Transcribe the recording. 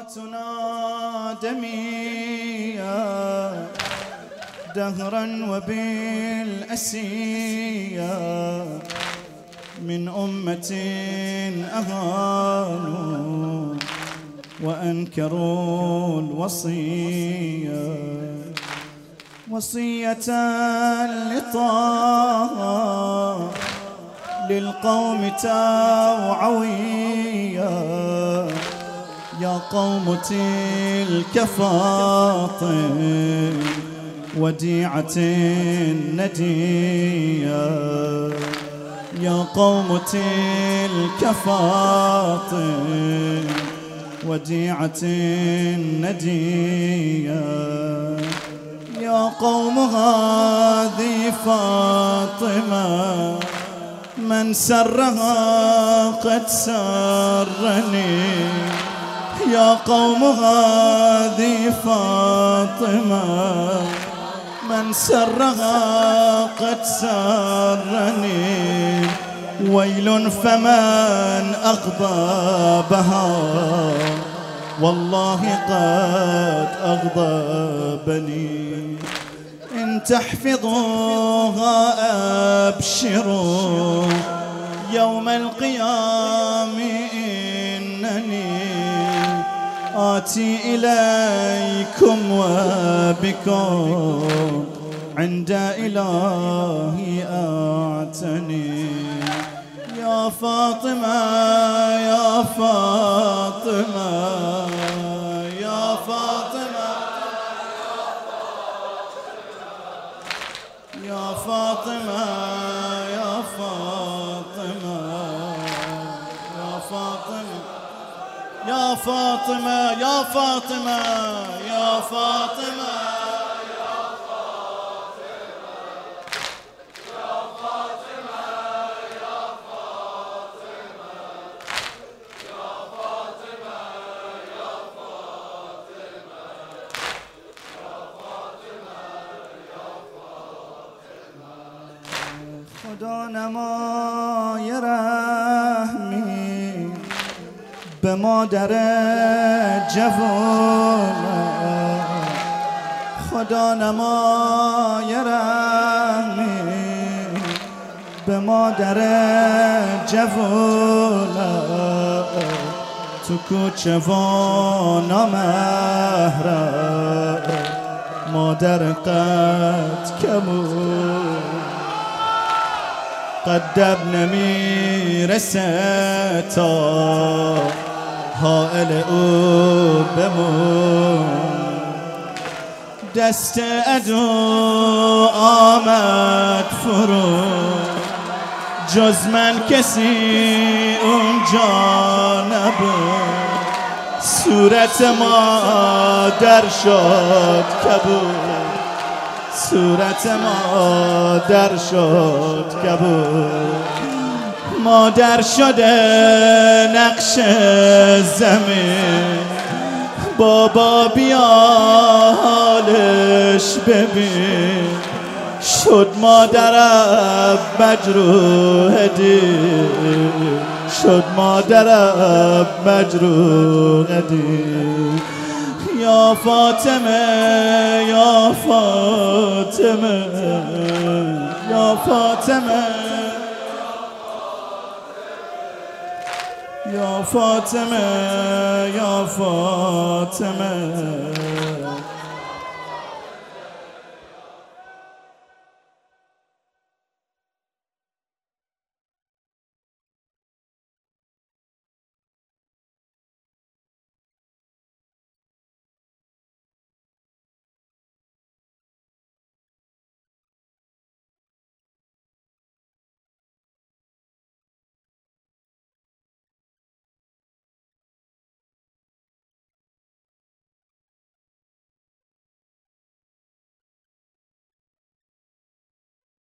صلاتنا دمية دهرا وبالأسية من أمة أهانوا وأنكروا الوصية وصية لطه للقوم توعوية يا قوم تلك فاطم وديعة ندية يا قوم تلك فاطم وديعة ندية يا قوم هذه فاطمة من سرها قد سرني يا قوم هذه فاطمة من سرها قد سرني ويل فمن أغضبها والله قد أغضبني إن تحفظوها أبشروا يوم القيامة إنني آتي إليكم وبكم عند إلهي أعتني يا فاطمة يا فاطمة يا فاطمة يا فاطمة يا فاطمة يا فاطمة يا فاطمة يا فاطمة يا فاطمة خدا نمای رحمی به مادر جوان خدا نمای رحمی به مادر جوان تو کوچه و نامحرم مادر قد کمون قدب نمیرسه تا حائل او بمون دست عدو آمد فرو جز من کسی اونجا نبود صورت مادر شد کبود صورت مادر شد کبود مادر شده نقش زمین بابا بیا حالش ببین شد مادرم مجروح دید شد مادرم مجروح دید یا فاطمه یا فاطمه یا فاطمه یا فاطمه یا فاطمه